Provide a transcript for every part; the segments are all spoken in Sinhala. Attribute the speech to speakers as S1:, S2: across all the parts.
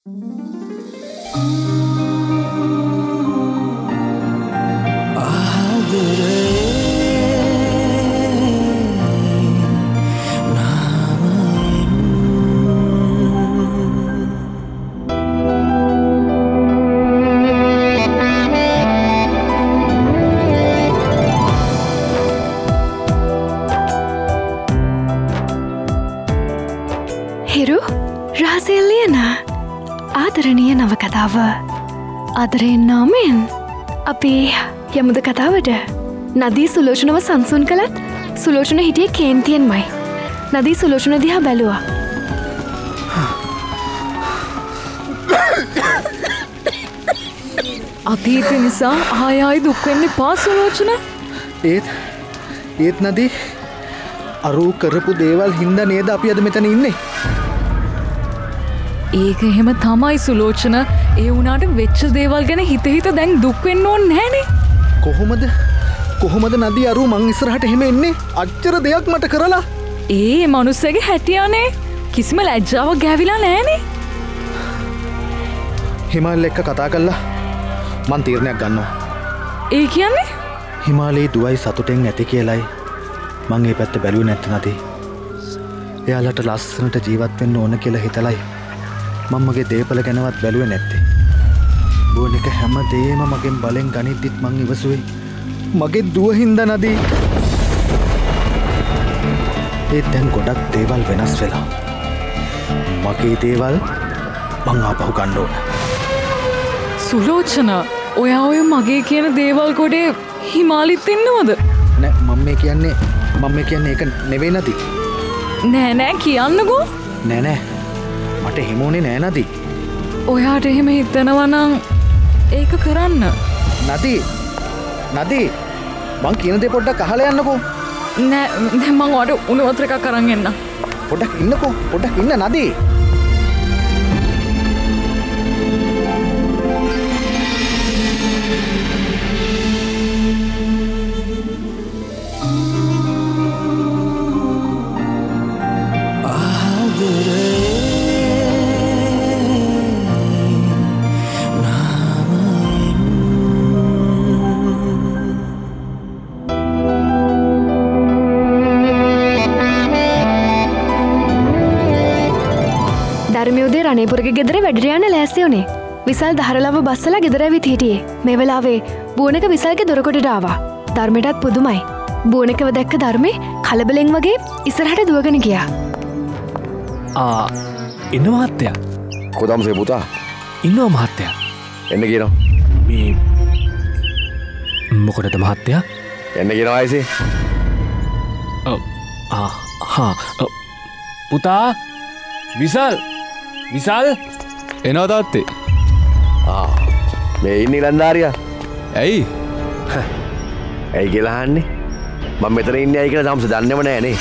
S1: හිරු රහසෙල්ලියන ආදරණීය නවකතාව ආදරයෙන් නාමෙන් අපි යමුද කතාවට. නදී සුලෝචනව සංසුන් කළත් සුලෝචන හිටියේ කේන්තියෙන්මයි. නදී සුලෝචන දිහා බැලුවා.
S2: අතීත නිසා ආයෙ දුක් වෙන්න එපා සුලෝචන.
S3: ඒත් නදී අරූ කරපු දේවල් හින්දා නේද අපි අද මෙතන ඉන්නේ.
S2: ඒක එහෙම තමයි සුලෝචන. ඒ වුණාට වෙච්ච දේවල් ගැන හිත දැන් දුක් වෙන්න ඕනේ නැහනේ.
S3: කොහොමද නදී අරූ මං ඉස්සරහට එහෙම එන්නේ? අච්චර දෙයක් මට කරලා.
S2: ඒ මනුස්සයාගේ හැටියානේ. කිසිම ලැජ්ජාවක් ගෑවිලා නැහනේ.
S3: හිමාල් එක්ක කතා කළා මං තීරණයක් ගන්නවා.
S2: ඒ කියන්නේ
S3: හිමාලේ දුවයි සතුටෙන් ඇති කියලයි මං ඒ පැත්ත බැලුවේ නැත්තේ නැති. එයාලට ලස්සනට ජීවත් වෙන්න ඕන කියලා හිතලයි මම්මගේ දේපල ගැනවත් බැලුවේ නැත්තේ. බෝනික හැම දේම මගෙන් බලෙන් ගනිද්දිත් මං ඉවසුවේ මගේ දුව හින්දා නදී. ඒත් දැන් ගොඩක් දේවල් වෙනස් වෙලා. මගේ දේවල් මං ආපහු ගන්න ඕන.
S2: සුලෝචන ඔයා ඔය මගේ කියන දේවල් ගොඩේ හිමාලිත් ඉන්නවද?
S3: නෑ මම කියන්නේ ඒක නෙවෙයි නදී.
S2: නෑ කියන්නකෝ.
S3: නෑ මට එහෙම උනේ නෑ නදී.
S2: ඔයාට එහෙම හිතනවා නම් ඒක කරන්න.
S3: නදී මං කියන දේ පොඩ්ඩක් අහලා යන්නකෝ.
S2: නෑ මං ඔයාට උණු වතුර එකක් අරන් එන්න.
S3: පොඩ්ඩක් ඉන්න නදී.
S1: ධර්මයෝදේ රණේපුරගේ ගෙදර වැඩට යන්න ලෑස්ති වුණේ. විසල් දහරලව බස්සලා ගෙදර ඇවිත් හිටියේ. මේ වෙලාවේ බෝනක විසල්ගේ දොරකොටට ආවා. ධර්මයටත් පුදුමයි. බෝනකව දැක්ක ධර්මේ කලබලෙන් වගේ ඉස්සරහට දුවගෙන ගියා.
S4: ඉන්න මහත්තයා.
S5: කොදම්සේ පුතා?
S4: ඉන්නවා මහත්තයා.
S5: එන්න කියනවා.
S4: මේ මොකටද මහත්තයා?
S5: එන්න කියනවා අයිසේ.
S4: පුතා විසල් එනවා තාත්තේ.
S5: මේ ඉන්නේ ලන්දාරියා.
S4: ඇයි
S5: කියලා අහන්නේ? මම මෙතන ඉන්නේ ඇයි කියලා තාමස දන්නේම නෑනේ.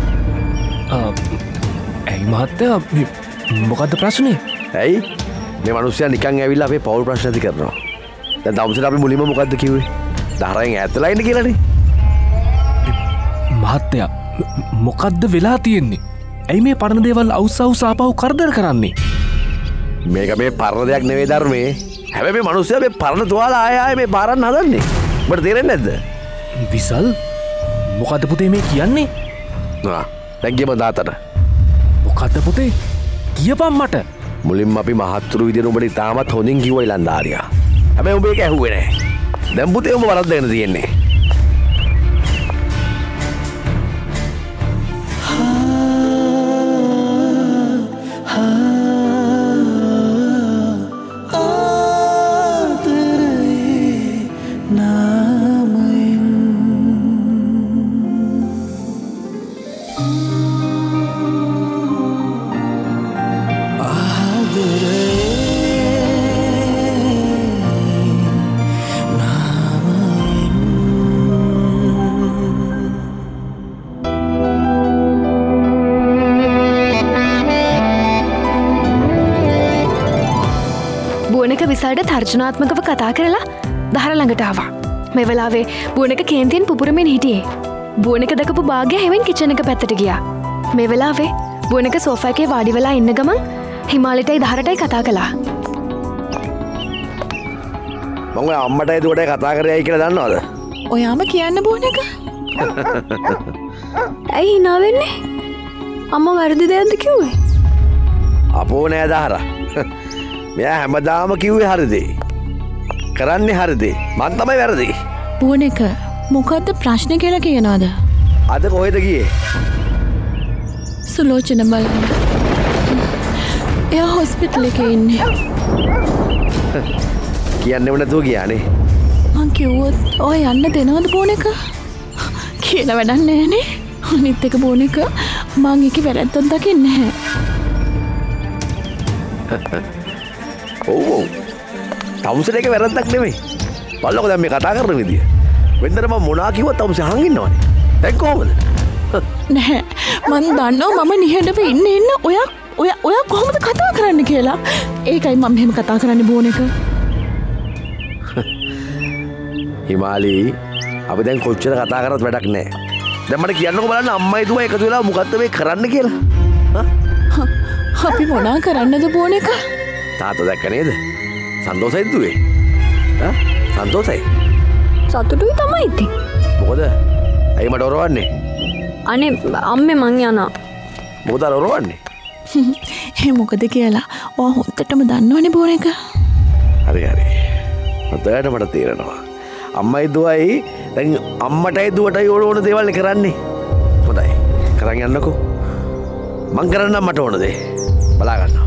S4: ඇයි මහත්තයා මොකද්ද ප්‍රශ්නේ?
S5: ඇයි මේ මිනිස්සයා නිකන් ඇවිල්ලා අපේ පෞල් ප්‍රශ්න ඇති කරනවා. දැන් තාමසට අපි මුලින්ම මොකද්ද කිව්වේ? දහරෙන් ඈත්ලා ඉන්න කියලානේ.
S4: මහත්තයා මොකද්ද වෙලා තියෙන්නේ? ඇයි මේ පරණ දේවල් අවුස් ආපහු කරදර කරන්නේ?
S5: මේක මේ පරණ දෙයක් නෙවෙයි ධර්මයේ. හැබැයි මේ මිනිස්සයා මේ පරණ තුවාල ආයෙ මේ බාරන්න හදන්නේ. ඔබට තේරෙන්නේ නැද්ද?
S4: විසල් මොකද්ද පුතේ මේ කියන්නේ?
S5: දැන් ගියම දාතට.
S4: මොකද්ද පුතේ? කියපන් මට.
S5: මුලින්ම අපි මහත්තුරු විදියට උඹට තාමත් හොඳින් කිව්වා ඉලන්දාරියා. හැබැයි උඹ ඒක ඇහුවේ නැහැ. දැන් පුතේ උඹ වරද්දගෙන තියෙන්නේ.
S1: විසල්ට තර්ජනාත්මකව කතා කරලා දහර ළඟට ආවා. මේ වෙලාවේ බෝනක කේන්තියෙන් පුපුරමින් හිටියේ. බෝනක දැකපු භාග්‍ය හැවෙන් කිචන් එක පැත්තට ගියා. මේ වෙලාවේ බෝනක සෝෆා එකේ වාඩි වෙලා ඉන්න ගමන් හිමාලිටයි දහරටයි කතා කළා.
S5: මං ඔය අම්මටයි දුවටයි කතා කරේයි කියලා දන්නවද?
S2: ඔයාම කියන්න බෝන එක.
S1: ඇයි hina වෙන්නේ? අම්මා වැරදි දෙයක්ද කිව්වේ?
S5: අපෝ නෑ දහරා. මෙයා හැමදාම කිව්වේ හරි දේ. කරන්නේ හරි දේ. මං තමයි වැරදි.
S2: බෝන එක මොකද්ද ප්‍රශ්නේ කියලා කියනවාද?
S5: අද කොහෙද ගියේ?
S2: සුලෝචන බලන්න. එයා හොස්පිටල් එකේ ඉන්නේ.
S5: කියන්නෙම නැතුව ගියානේ.
S2: මං කිව්වොත් ඔය යන්න දෙනවද බෝන එක? කියලා වැඩක් නෑනේ. අනිත් එක බෝන එක මං ඒකේ වැරද්දක් දකින්නේ නැහැ.
S5: ඔව්. තමුසෙට එක වැරද්දක් නෙමෙයි. බලලකෝ දැන් මේ කතා කරන විදිය. වෙන්දර මම මොනවා කිව්වත් තමුසෙ අහන් ඉන්නවනේ. දැන් කොහමද?
S2: නැහැ. මං දන්නවා මම නිහඬව ඉන්න ඔයා කොහොමද කතා කරන්න කියලා. ඒකයි මම මෙහෙම කතා කරන්න බෝන එක.
S5: හිමාලි අපි දැන් කොච්චර කතා කරත් වැඩක් නෑ. දැන් මට කියන්නකෝ බලන්න අම්මයි දුවයි එකතු වෙලා මොකද්ද මේ කරන්න කියලා.
S2: අපි මොනා කරන්නද බෝන එක?
S5: තාත්තා දැක්ක නේද? සන්තෝෂයිද දුවේ? සන්තෝෂයි.
S1: සතුටුයි තමයි ඉතින්.
S5: මොකද? ඇයි මට ඔරවන්නේ?
S1: අනේ අම්මේ මං යනවා.
S5: මොකද ඔරවන්නේ?
S2: ඒ මොකද කියලා ඔයා හොන්දටම දන්නවනේ බෝන එක.
S5: හරි. මතයට මට තේරෙනවා. අම්මයි දුවයි දැන් අම්මටයි දුවටයි ඕන දේවල් කරන්නේ. හොඳයි. කරන් යන්නකෝ. මං කරන්නම් මට ඕන දේ. බලා ගන්නවා.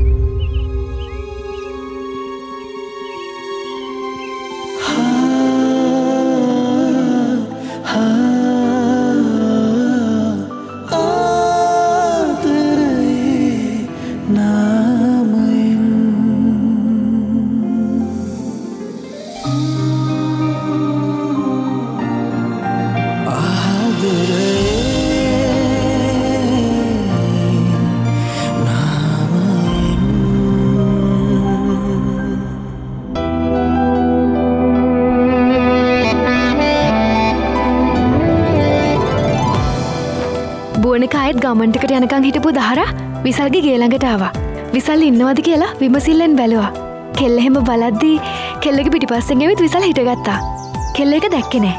S1: බුවනකායත් ගමන්ටකට යනකං හිටපු දහරා විසල්ගේ ගේ ළඟට ආවා. විසල් ඉන්නවද කියලා විමසිල්ලෙන් බැලුවා. කෙල්ල එහෙම බලද්දී කෙල්ලගේ පිටිපස්සෙන් ඇවිත් විසල් හිටගත්තා. කෙල්ල එක දැක්කේ නෑ.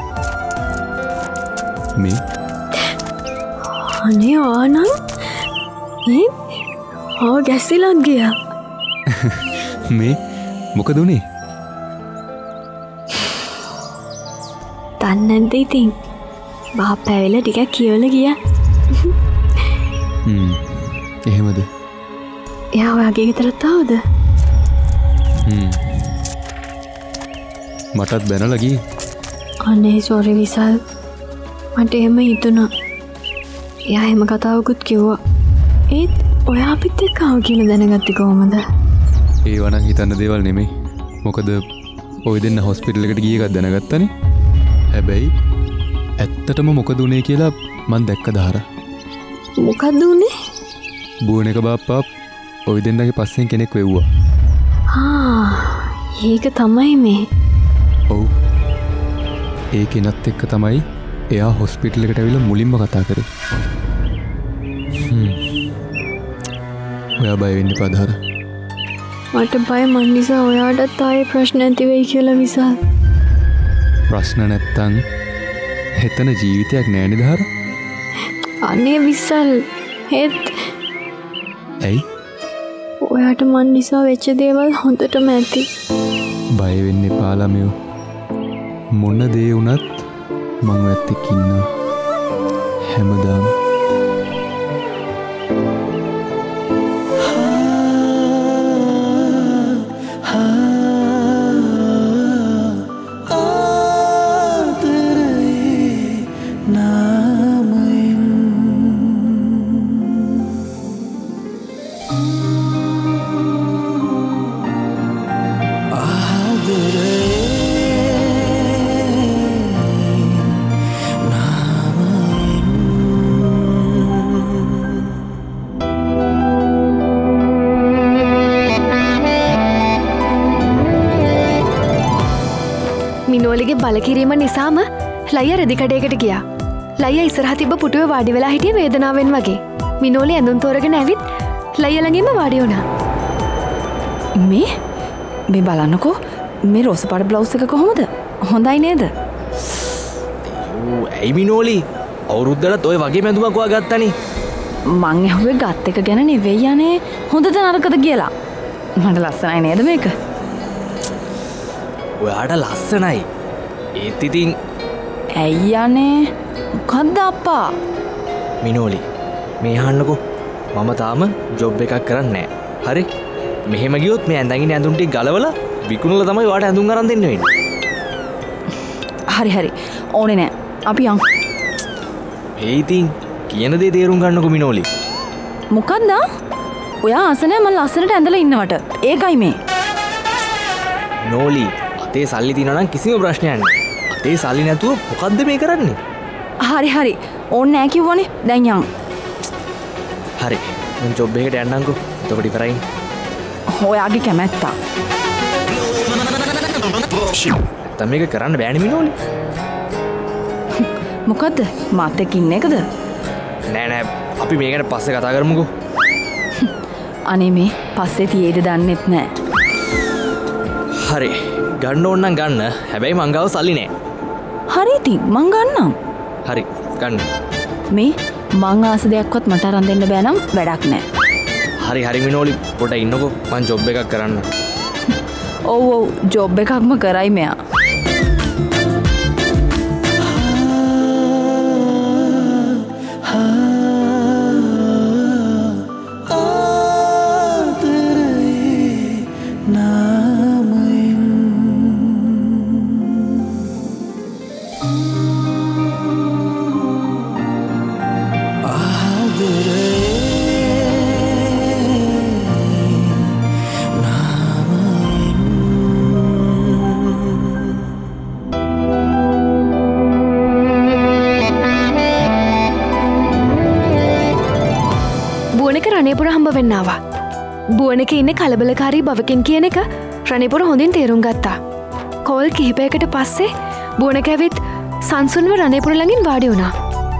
S4: මේ
S1: අනේ ආනං ගැස්සිලක් ගියා.
S4: මේ මොකද උනේ?
S1: දන්නැද්ද ඉතින් බාප්ප ඇවිල්ලා ටිකක් කියවලා ගියා.
S4: එහෙමද?
S1: එයා ඔයාගේ ගෙදරට ආවද?
S4: මටත් බැනලා ගියේ.
S1: අනේ සෝරි විසල්. මට එහෙම හිතුණා. එයා එහෙම කතාවකුත් කිව්වා. ඒත් ඔයා අපිත් එක්ක ආව කියලා දැනගත්තේ කොහමද?
S4: ඒව නම් හිතන්න දේවල් නෙමෙයි. මොකද ඔය දෙන්න හොස්පිටල් එකට ගිය එකක් දැනගත්තනේ. හැබැයි ඇත්තටම මොකද උනේ කියලා මං දැක්ක දහරා.
S1: මොකද්ද උනේ?
S4: බුවන එක බාප්පා ඔය දෙන්නගේ පස්සෙන් කෙනෙක් වෙව්වා.
S1: ඒක තමයි මේ.
S4: ඔව්. ඒ කෙනත් එක්ක තමයි එයා හොස්පිටල් එකට ඇවිල්ලා මුලින්ම කතා කරේ. ඔයා බය වෙන්න එපා දහරා.
S1: මට බය මන් නිසා ඔයාටත් ආයේ ප්‍රශ්න ඇති වෙයි කියලා විසල්.
S4: ප්‍රශ්න නැත්තම් හෙතන ජීවිතයක් නෑනේ දහරා.
S1: අනේ විසල් හෙත්
S4: ඇයි?
S1: ඔයාට මන් නිසා වෙච්ච දේවල් හොඳටම ඇති.
S4: බය වෙන්න එපා ළමයෝ. මොන දේ වුණත් මං ඔයත් එක්ක ඉන්නවා. හැමදාම.
S1: මිනෝලිගේ බලකිරීම නිසාම ලයිය රෙදිකඩයකට ගියා. ලයිය ඉස්සරහ තිබ්බ පුටුවේ වාඩි වෙලා හිටියේ වේදනාවෙන් වගේ. මිනෝලි ඇඳුම් තෝරගෙන ඇවිත් ලයිය ළඟින්ම වාඩි වුණා.
S2: මේ බලන්නකෝ මේ රෝස පාට බ්ලවුස් එක කොහොමද? හොඳයි නේද?
S6: ඇයි මිනෝලි අවුරුද්දට ඔය වගේ මැදුමක් ඔයා ගත්තනේ.
S2: මං ඇහුවේ ගත් එක ගැන නෙවෙයි යන්නේ හොඳද නරකද කියලා. මට ලස්සනයි නේද මේක?
S6: ඔයාට ලස්සනයි. ඒත් ඉතින්
S2: ඇයි යන්නේ? මොකද්ද අප්පා?
S6: මිනෝලි මේ අහන්නකෝ මම තාම ජොබ් එකක් කරන්නේ නැහැ. හරි? මෙහෙම ගියොත් මේ ඇඳගෙන ඇඳුම් ටික ගලවලා විකුණලා තමයි ඔයාට ඇඳුම් අරන් දෙන්න වෙන්නේ.
S2: හරි ඕනේ නෑ. අපි යන්.
S6: ඒ ඉතින් කියන දේ තේරුම් ගන්නකො මිනෝලි.
S2: මොකද්ද? ඔයා ආසනේ මම ලස්සනට ඇඳලා ඉන්නවට. ඒකයි මේ.
S6: නෝලි අතේ සල්ලි තියනවා නම් කිසිම ප්‍රශ්නයක් නෑ. අතේ සල්ලි නැතුව මොකද්ද මේ කරන්නේ?
S2: හරි ඕනේ නෑ කිව්වනේ. දැන් යන්.
S6: හරි මම ජොබ් එකට යන්නම්කෝ. එතකොට ඉවරයි.
S2: ඔයාගේ කැමැත්තා.
S6: දැන් මේක කරන්න බෑනේ මිනෝලි.
S2: මොකද්ද? මාත් එක්ක ඉන්න එකද?
S6: නෑ අපි මේ ගැන පස්සේ කතා කරමුකෝ.
S2: අනේ මේ පස්සේ තියේද දන්නෙත් නෑ.
S6: හරි ගන්න ඕන නම් ගන්න. හැබැයි මං ගාව සල්ලි නෑ.
S2: හරි ඉතින් මං ගන්නම්.
S6: හරි ගන්න.
S2: මේ මං ආස දෙයක්වත් මට අරන් දෙන්න බෑ නම් වැඩක් නෑ.
S6: හරි මිනෝලි පොඩ්ඩක් ඉන්නකෝ මං ජොබ් එකක් කරන්න.
S2: ඔව් ජොබ් එකක්ම කරයි මෙයා.
S1: රණේපුර හම්බ වෙන්නවා. බුවනක ඉන්න කලබලකාරී බවකින් කියන එක රණේපුර හොඳින් තේරුම් ගත්තා. කෝල් කිහිපයකට පස්සේ බුවනක ඇවිත් සංසුන්ව රණේපුර ළඟින් වාඩි වුණා.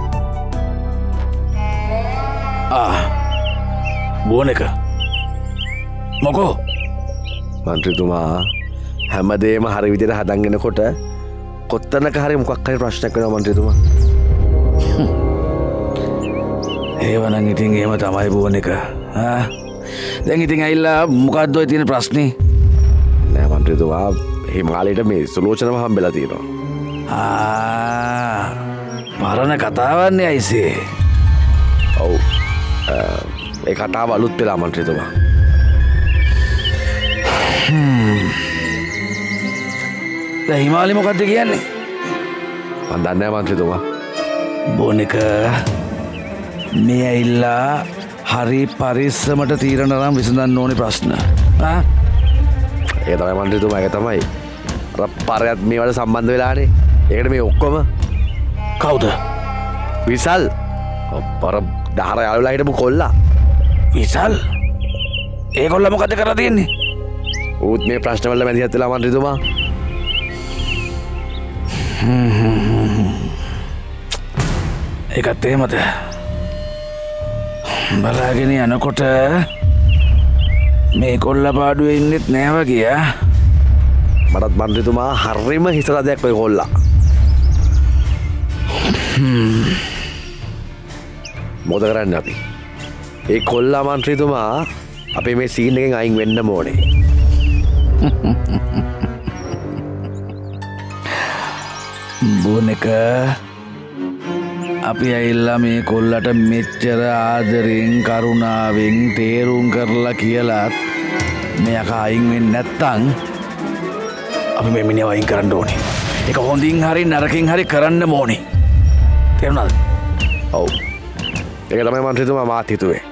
S5: බුවනක මොකෝ? මන්ත්‍රීතුමා හැමදේම හරි විදිහට හදන්ගෙනකොට කොත්තනක හරි මොකක් හරි ප්‍රශ්නයක් වෙනවා මන්ත්‍රීතුමා. ඒවනං ඉතින් ඒම තමයි බුවනක. දැන් ඉතින් ඇයිල්ලා මොකක්ද ඔය තියෙන ප්‍රශ්නේ? නෑ මන්ත්‍රීතුමා හිමාලයට මේ සුලෝචනව හම්බෙලා තියෙනවා. පරණ කතාවන්නේ අයිසේ. ඔව් ඒ කතාව අලුත් වෙලා මන්ත්‍රීතුමා. දැන් හිමාලි මොකද්ද කියන්නේ? මන් දන්නේ නෑ මන්ත්‍රීතුමා. බුවනක මේ ඇයිල්ලා හරි පරිස්සමට තීරණ නම් විසඳන්න ඕනේ ප්‍රශ්න. ඒ තමයි මන්ත්‍රීතුමා. ඒක තමයි අර පරයත් මේවට සම්බන්ධ වෙලානේ. ඒකට මේ ඔක්කොම කවුද? විසල්. පර දහර යාළුවලා හිටපු කොල්ලා. විසල්? ඒ කොල්ලා මොකද කරලා තියෙන්නේ? ඌත් මේ ප්‍රශ්න වල මැදිහත් වෙලා මන්ත්‍රීතුමා. ඒකත් එහෙමද? බලාගෙන යනකොට මේ කොල්ල පාඩුවේ ඉන්නෙත් නෑ වගේ. මටත් මන්ත්‍රීතුමා හරිම හිසරදයක් ඔය කොල්ලා. මොකද කරන්නේ අපි? ඒ කොල්ලා මන්ත්‍රීතුමා අපේ මේ සීන් එකෙන් අයින් වෙන්න ඕනේ. බුවනක අපි ඇයිල්ලා මේ කොල්ලට මෙච්චර ආදරෙන් කරුණාවෙන් තේරුම් කරලා කියලත් මෙයක අයින් වෙන්නේ නැත්තම් අපි මේ මිනිහව අයින් කරන්න ඕනේ. ඒක හොඳින් හරි නරකින් හරි කරන්න ඕනේ. තේරුණාද? ඔව්. ඒක තමයි මන්ත්‍රීතුමා මාත් හිතුවේ.